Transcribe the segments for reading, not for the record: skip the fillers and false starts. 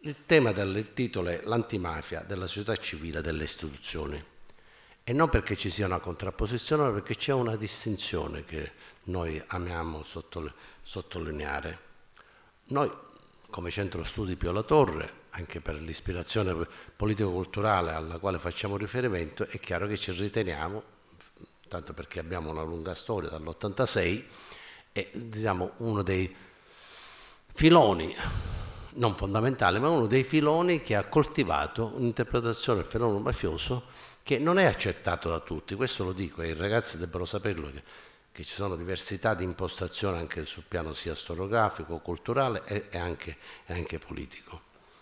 Il tema del titolo è l'antimafia della società civile e delle istituzioni. E non perché ci sia una contrapposizione, ma perché c'è una distinzione che noi amiamo sottolineare. Noi, come Centro Studi Pio La Torre, anche per l'ispirazione politico-culturale alla quale facciamo riferimento, è chiaro che ci riteniamo, tanto perché abbiamo una lunga storia dall'86, e diciamo uno dei filoni, non fondamentale, ma uno dei filoni che ha coltivato un'interpretazione del fenomeno mafioso che non è accettato da tutti. Questo lo dico e i ragazzi debbono saperlo, che ci sono diversità di impostazione anche sul piano sia storiografico, culturale e anche politico.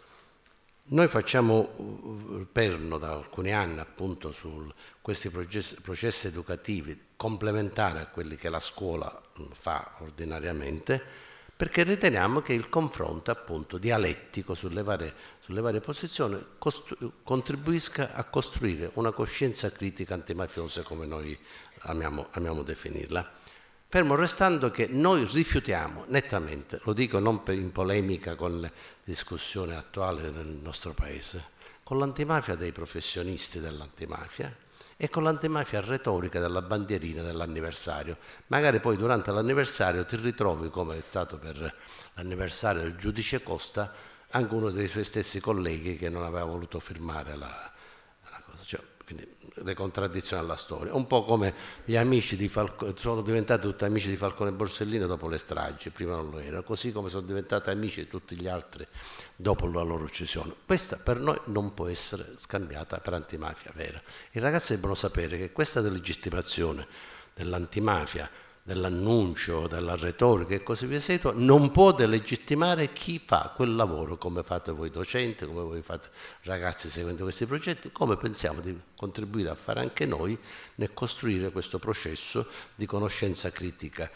Noi facciamo perno da alcuni anni appunto su questi processi educativi complementari a quelli che la scuola fa ordinariamente, perché riteniamo che il confronto appunto dialettico sulle varie posizioni contribuisca a costruire una coscienza critica antimafiosa, come noi amiamo definirla. Fermo restando che noi rifiutiamo nettamente, lo dico non in polemica con le discussioni attuali nel nostro Paese, con l'antimafia dei professionisti dell'antimafia e con l'antimafia retorica della bandierina dell'anniversario. Magari poi durante l'anniversario ti ritrovi, come è stato per l'anniversario del giudice Costa, anche uno dei suoi stessi colleghi che non aveva voluto firmare la cosa. Cioè, quindi le contraddizioni alla storia, un po' come gli amici di Falcone, sono diventati tutti amici di Falcone e Borsellino dopo le stragi, prima non lo erano, così come sono diventati amici di tutti gli altri dopo la loro uccisione. Questa per noi non può essere scambiata per antimafia vera. I ragazzi devono sapere che questa delegittimazione dell'antimafia, dell'annuncio, della retorica e così via seguito, non può delegittimare chi fa quel lavoro, come fate voi docenti, come voi fate ragazzi seguendo questi progetti, come pensiamo di contribuire a fare anche noi nel costruire questo processo di conoscenza critica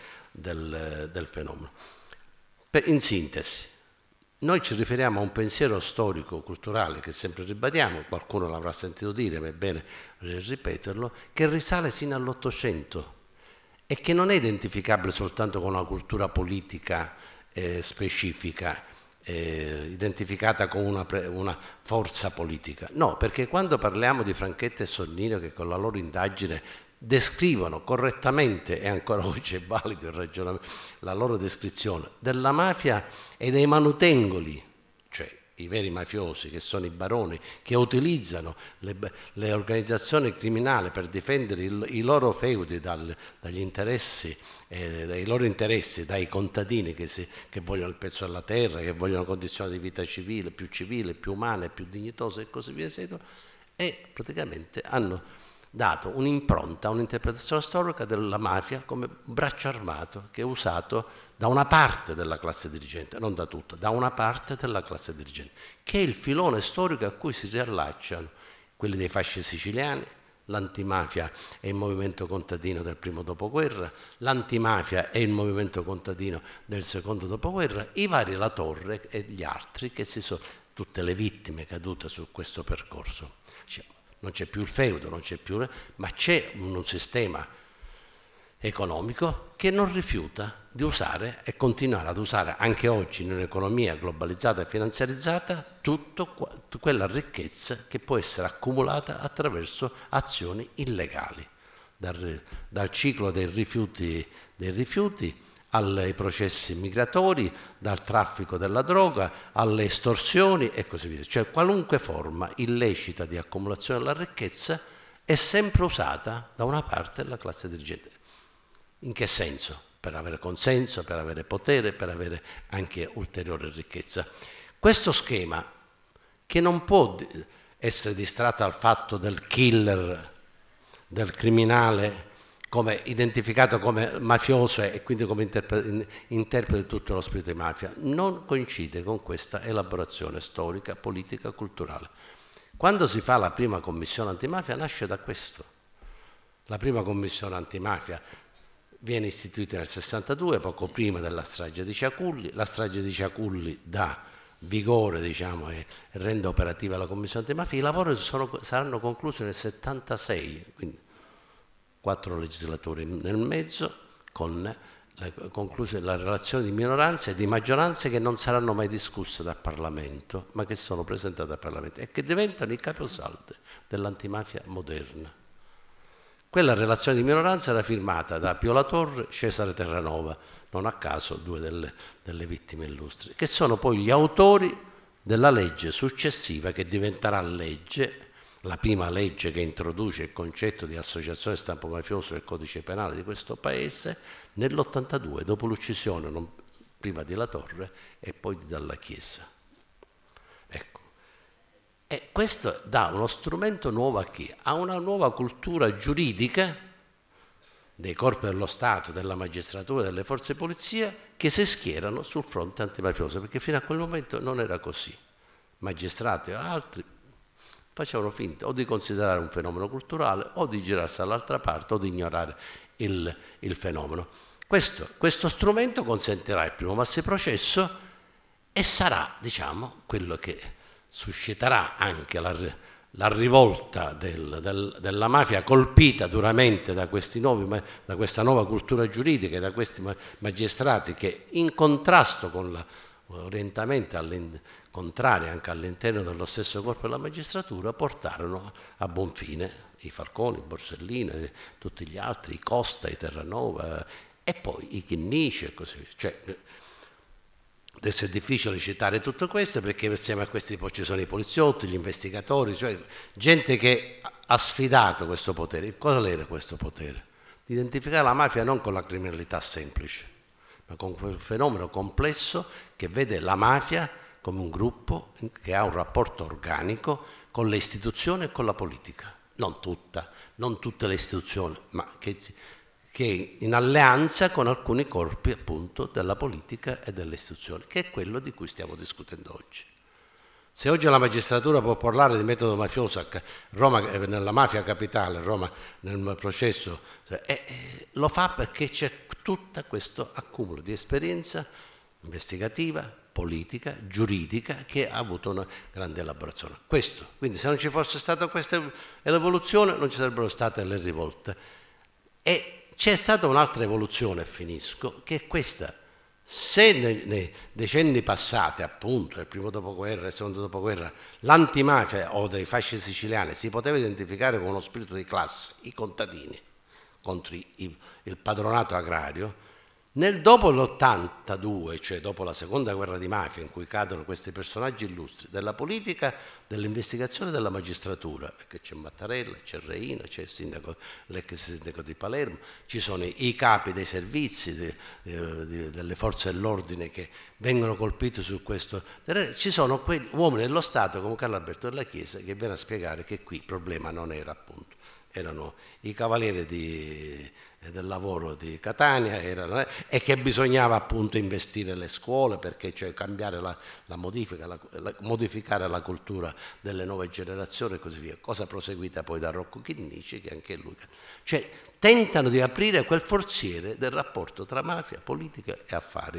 del fenomeno. In sintesi, noi ci riferiamo a un pensiero storico-culturale che sempre ribadiamo, qualcuno l'avrà sentito dire, ma è bene ripeterlo, che risale sino all'Ottocento e che non è identificabile soltanto con una cultura politica specifica, identificata con una forza politica. No, perché quando parliamo di Franchetta e Sonnino, che con la loro indagine descrivono correttamente, e ancora oggi è valido il ragionamento, la loro descrizione della mafia e dei manutengoli, cioè i veri mafiosi, che sono i baroni, che utilizzano le organizzazioni criminali per difendere i loro feudi dagli interessi, dai loro interessi, dai contadini che vogliono il pezzo della terra, che vogliono condizioni di vita civile, più umane, più dignitose e così via, e praticamente hanno dato un'impronta, un'interpretazione storica della mafia come braccio armato che è usato da una parte della classe dirigente, non da tutta, da una parte della classe dirigente, che è il filone storico a cui si riallacciano quelli dei fasci siciliani, l'antimafia è il movimento contadino del primo dopoguerra, l'antimafia è il movimento contadino del secondo dopoguerra, i vari La Torre e gli altri che tutte le vittime cadute su questo percorso. Non c'è più il feudo, ma c'è un sistema economico che non rifiuta di usare e continuare ad usare anche oggi in un'economia globalizzata e finanziarizzata tutta quella ricchezza che può essere accumulata attraverso azioni illegali, dal ciclo dei rifiuti ai processi migratori, dal traffico della droga alle estorsioni e così via. Cioè qualunque forma illecita di accumulazione della ricchezza è sempre usata da una parte della classe dirigente. In che senso? Per avere consenso, per avere potere, per avere anche ulteriore ricchezza. Questo schema, che non può essere distratto dal fatto del killer, del criminale, come identificato come mafioso e quindi come interprete di tutto lo spirito di mafia, non coincide con questa elaborazione storica, politica, culturale. Quando si fa la prima commissione antimafia nasce da questo. La prima commissione antimafia viene istituita nel 62, poco prima della strage di Ciaculli. La strage di Ciaculli dà vigore, diciamo, e rende operativa la commissione antimafia. I lavori saranno conclusi nel 76, quindi 4 legislatori nel mezzo, con la relazione di minoranza e di maggioranza che non saranno mai discusse dal Parlamento, ma che sono presentate al Parlamento e che diventano i capisaldi dell'antimafia moderna. Quella relazione di minoranza era firmata da Pio La Torre e Cesare Terranova, non a caso due delle vittime illustri, che sono poi gli autori della legge successiva che diventerà legge, la prima legge che introduce il concetto di associazione stampo mafioso nel codice penale di questo paese nell'82, dopo l'uccisione prima di La Torre e poi di Dalla Chiesa. Ecco. E questo dà uno strumento nuovo a chi? A una nuova cultura giuridica dei corpi dello Stato, della magistratura, delle forze di polizia che si schierano sul fronte antimafioso, perché fino a quel momento non era così. Magistrati o altri facevano finta o di considerare un fenomeno culturale o di girarsi dall'altra parte o di ignorare il fenomeno. Questo strumento consentirà il primo massiprocesso e sarà, diciamo, quello che susciterà anche la rivolta della mafia colpita duramente da questa nuova cultura giuridica e da questi magistrati che, in contrasto con orientamenti contrari anche all'interno dello stesso corpo della magistratura, portarono a buon fine i Falconi, i Borsellino, tutti gli altri, i Costa, i Terranova e poi i Chinnici e così via. Cioè, adesso è difficile citare tutto questo perché insieme a questi poi ci sono i poliziotti, gli investigatori, cioè gente che ha sfidato questo potere. Cosa era questo potere? Di identificare la mafia non con la criminalità semplice, ma con quel fenomeno complesso che vede la mafia come un gruppo che ha un rapporto organico con le istituzioni e con la politica. Non tutte le istituzioni, ma che in alleanza con alcuni corpi appunto della politica e delle istituzioni, che è quello di cui stiamo discutendo oggi. Se oggi la magistratura può parlare di metodo mafioso a Roma, nella mafia capitale, Roma nel processo, lo fa perché c'è tutto questo accumulo di esperienza investigativa, politica, giuridica, che ha avuto una grande elaborazione. Quindi se non ci fosse stata questa evoluzione non ci sarebbero state le rivolte. E c'è stata un'altra evoluzione, finisco, che è questa. Se nei decenni passati, appunto, il primo dopoguerra e il secondo dopoguerra, l'antimafia o dei fasci siciliani si poteva identificare con uno spirito di classe, i contadini, contro il padronato agrario, nel dopo l'82, cioè dopo la seconda guerra di mafia, in cui cadono questi personaggi illustri della politica, dell'investigazione e della magistratura, perché c'è Mattarella, c'è Reina, c'è il sindaco, l'ex sindaco di Palermo, ci sono i capi dei servizi delle forze dell'ordine che vengono colpiti su questo, ci sono quegli uomini dello Stato come Carlo Alberto Dalla Chiesa che viene a spiegare che qui il problema non era appunto, erano i cavalieri del lavoro di Catania e che bisognava appunto investire le scuole perché cioè cambiare modificare la cultura delle nuove generazioni e così via, cosa proseguita poi da Rocco Chinnici che anche lui, cioè tentano di aprire quel forziere del rapporto tra mafia, politica e affari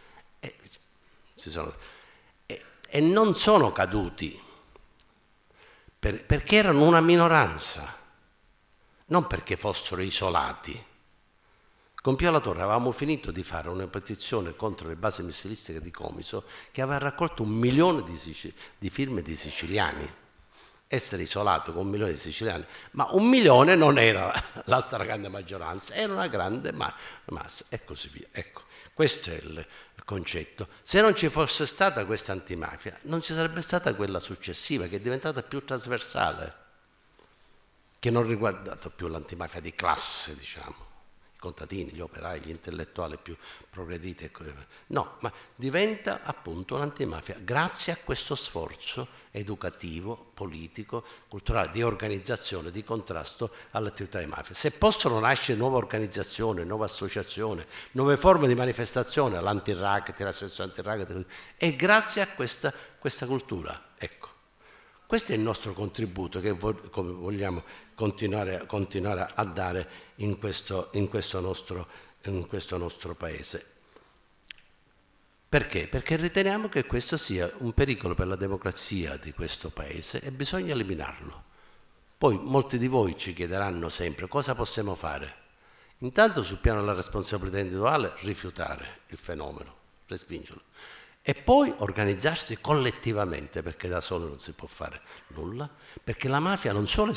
e non sono caduti perché erano una minoranza, non perché fossero isolati. Con Pio La Torre avevamo finito di fare una petizione contro le basi missilistiche di Comiso che aveva raccolto 1 milione di firme di siciliani. Essere isolato con 1 milione di siciliani, ma 1 milione non era la stragrande maggioranza, era una grande massa e così via. Ecco, questo è il concetto. Se non ci fosse stata questa antimafia, non ci sarebbe stata quella successiva che è diventata più trasversale, che non riguardato più l'antimafia di classe, diciamo, i contadini, gli operai, gli intellettuali più progrediti, no, ma diventa appunto un'antimafia grazie a questo sforzo educativo, politico, culturale, di organizzazione, di contrasto all'attività di mafia. Se possono nascere nuove organizzazioni, nuove associazioni, nuove forme di manifestazione, l'anti-racket, l'associazione anti-racket, è grazie a questa cultura, ecco. Questo è il nostro contributo che vogliamo continuare a dare in questo nostro paese. Perché? Perché riteniamo che questo sia un pericolo per la democrazia di questo paese e bisogna eliminarlo. Poi molti di voi ci chiederanno sempre cosa possiamo fare. Intanto sul piano della responsabilità individuale rifiutare il fenomeno, respingerlo. E poi organizzarsi collettivamente, perché da solo non si può fare nulla, perché la mafia non solo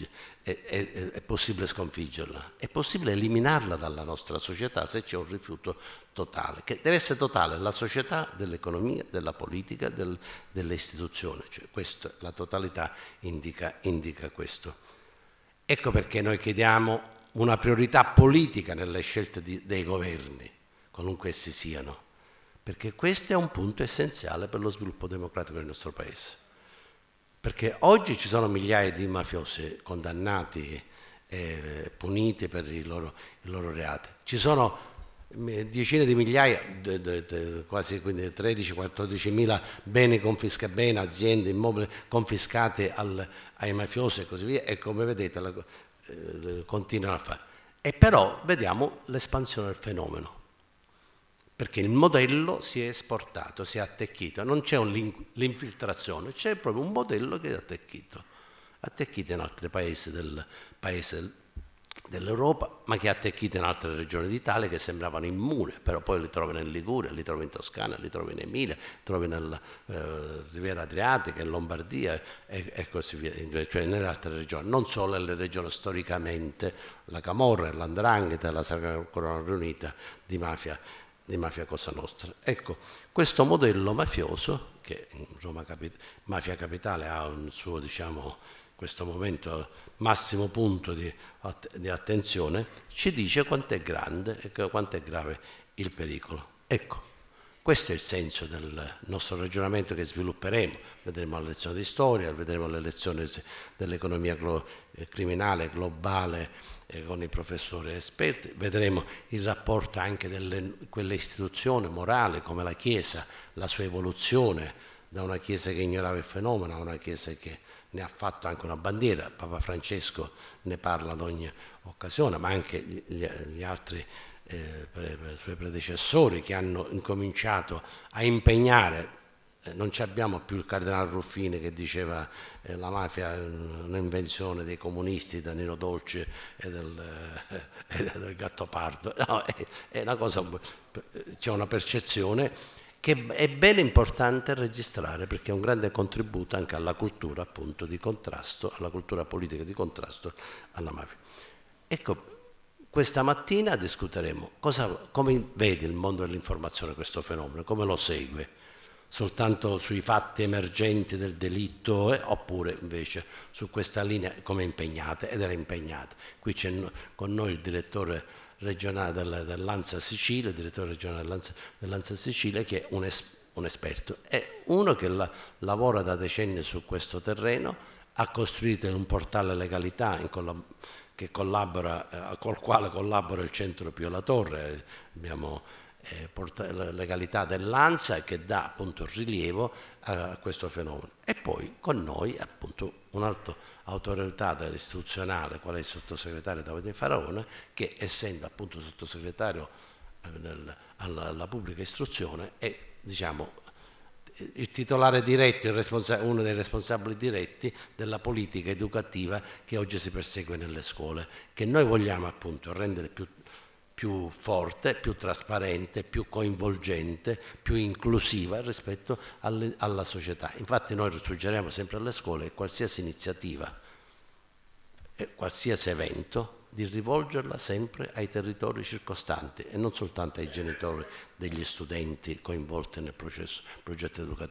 è possibile sconfiggerla, è possibile eliminarla dalla nostra società se c'è un rifiuto totale, che deve essere totale la società, dell'economia, della politica, delle istituzioni, cioè questo, la totalità indica questo. Ecco perché noi chiediamo una priorità politica nelle scelte dei governi, qualunque essi siano, perché questo è un punto essenziale per lo sviluppo democratico del nostro Paese. Perché oggi ci sono migliaia di mafiosi condannati e puniti per i loro reati. Ci sono decine di migliaia, quasi 13-14 mila beni confiscati, beni, aziende, immobili confiscati ai mafiosi e così via, e come vedete continuano a fare. E però vediamo l'espansione del fenomeno, perché il modello si è esportato, si è attecchito, non c'è l'infiltrazione, c'è proprio un modello che è attecchito in altri paesi dell'Europa, ma che è attecchito in altre regioni d'Italia che sembravano immuni, però poi li trovi in Liguria, li trovi in Toscana, li trovi in Emilia, li trovi nella Riviera Adriatica, in Lombardia e così via, cioè nelle altre regioni, non solo nelle regioni storicamente, la Camorra, l'Andrangheta, la Sacra Corona Riunita di mafia Cosa Nostra. Ecco, questo modello mafioso, che Roma Mafia Capitale ha un suo, diciamo, questo momento massimo punto di attenzione, ci dice quanto è grande e quanto è grave il pericolo. Ecco, questo è il senso del nostro ragionamento che svilupperemo. Vedremo la lezione di storia, vedremo le lezioni dell'economia criminale globale con i professori esperti, vedremo il rapporto anche di quelle istituzioni morali come la Chiesa, la sua evoluzione da una Chiesa che ignorava il fenomeno a una Chiesa che ne ha fatto anche una bandiera. Papa Francesco ne parla ad ogni occasione, ma anche gli altri suoi predecessori che hanno incominciato a impegnare. Non abbiamo più il cardinale Ruffini che diceva la mafia è un'invenzione dei comunisti, da Nino Dolce e del Gattopardo. No, è una cosa, c'è una percezione che è ben importante registrare, perché è un grande contributo anche alla cultura, appunto, di contrasto, alla cultura politica di contrasto alla mafia. Ecco, questa mattina discuteremo come vede il mondo dell'informazione questo fenomeno, come lo segue, soltanto sui fatti emergenti del delitto oppure invece su questa linea come impegnate, ed era impegnata. Qui c'è con noi il direttore regionale dell'ANSA Sicilia, il direttore regionale dell'ANSA Sicilia, che è un esperto, è uno che lavora da decenni su questo terreno, ha costruito un portale legalità col quale collabora il Centro Pio La Torre. Abbiamo legalità dell'ANSA che dà appunto rilievo a questo fenomeno, e poi con noi appunto un'altra autorità istituzionale qual è il sottosegretario Davide Faraone, che essendo appunto sottosegretario alla pubblica istruzione è, diciamo, il titolare diretto, uno dei responsabili diretti della politica educativa che oggi si persegue nelle scuole, che noi vogliamo appunto rendere più forte, più trasparente, più coinvolgente, più inclusiva rispetto alla società. Infatti noi suggeriamo sempre alle scuole che qualsiasi iniziativa, qualsiasi evento, di rivolgerla sempre ai territori circostanti e non soltanto ai genitori degli studenti coinvolti nel progetto educativo.